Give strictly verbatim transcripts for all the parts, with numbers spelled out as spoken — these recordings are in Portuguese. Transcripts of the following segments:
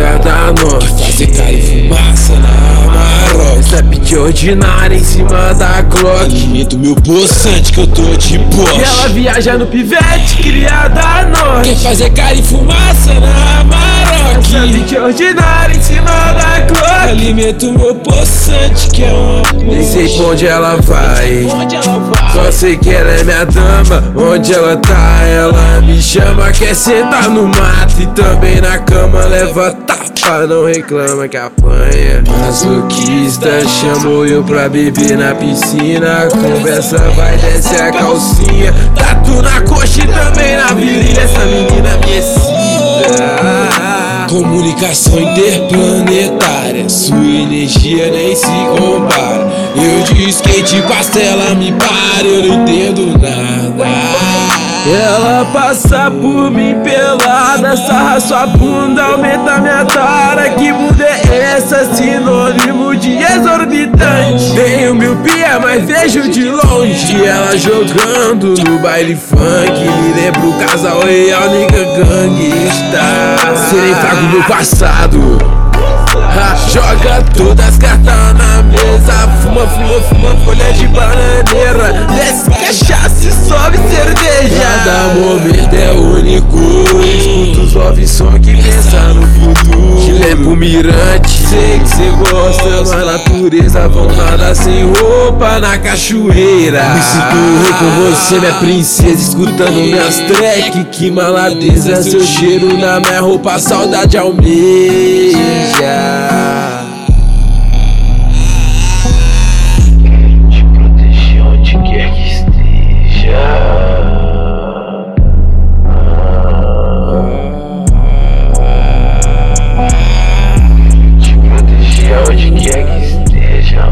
criada norte, que fazer cara e fumaça na Amarok. Essa pitch ordinária em cima da Glock, alimento meu poçante que eu tô de Porsche. E ela viaja no pivete, criada norte, quer fazer cara e fumaça na Amarok. essa pitch ordinária em cima da Glock, alimento meu poçante que é uma nem sei pra onde ela vai, onde ela vai. só sei que ela é minha dama. Onde ela tá, ela me chama, quer sentar no mato e também na cama leva tapa, não reclama que apanha. Masoquista chamou eu pra beber na piscina, conversa vai descer a calcinha, tatu na coxa e também na virilha, essa menina me excita. Comunicação interplanetária, sua energia nem se compara. Eu de skate pastela me para, eu não entendo nada. Ela passa por mim pelada, sarra sua bunda, aumenta minha tara. Que bunda é essa? Sinônimo de exorbitante. Tenho miopia, mas vejo de longe ela jogando no baile funk. Me lembra o casal real, nigga gangsta. Serei fraco no passado, ha, joga todas as cartas na mesa. Fuma, fuma, fuma folha de bananeira, desce cachaça e sobe cerveja. Cada momento é único, escuta os love song que pensa no futuro. Te lembro pro mirante, sei que cê gosta, mas natureza vão nada sem roupa na cachoeira. Me sinto rei com você, minha princesa, escutando minhas track. Que maladeza, seu cheiro na minha roupa, saudade almeja. Te proteger onde quer que esteja. Te proteger onde quer que esteja.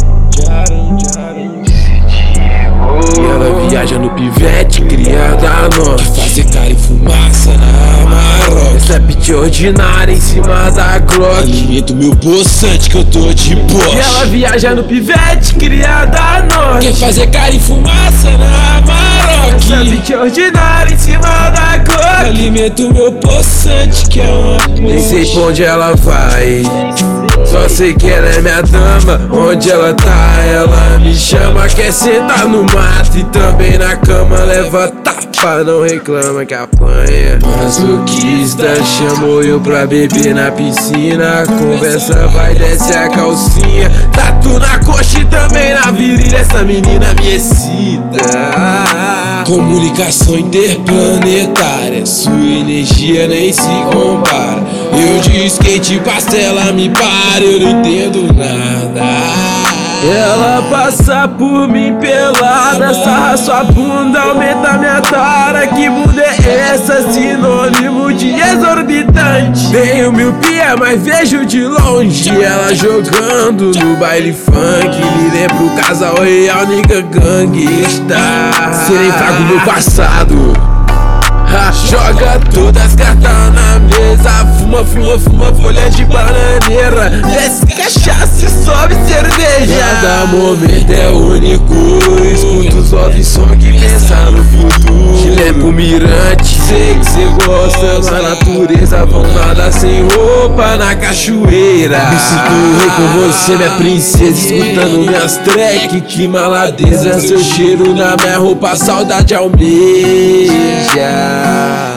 E ela viaja no pivete, criada a norte, Quer fazer cara e fumaça na Amarok. essa pitch ordinária em cima da Glock, alimento meu poçante que eu tô de Porsche. e ela viaja no pivete, criada a norte, quer fazer cara e fumaça na Amarok. essa pitch ordinária em cima da Glock, alimento meu poçante que é uma nem sei pra onde ela vai, só sei que ela é minha dama. Onde ela tá, ela me chama, quer sentar no mato e também na cama leva tapa, não reclama que apanha. Masoquista chamou eu pra beber na piscina, conversa vai descer a calcinha, tatu na coxa e também na virilha, essa menina me excita. Comunicação interplanetária, sua energia nem se compara. Eu de skate pastela me para, eu não entendo nada. Ela passa por mim pelada, sarra sua bunda, aumenta minha tara. Que bunda é essa? Sinônimo de exorbitante. Tenho miopia, mas vejo de longe ela jogando no baile funk. Me lembra o casal real, nigga gangsta. Serei fraco no passado, ha, joga todas as cartas na mesa. Fuma, fuma, fuma folha de bananeira, desce cachaça e sobe cerveja. Cada momento é único, escuta os love song que pensa no futuro. Te lembro pro mirante, sei que cê gosta, mas natureza vão nada sem roupa na cachoeira. Me sinto rei com você, minha princesa, escutando minhas track. Que maladeza, seu cheiro na minha roupa, saudade almeja.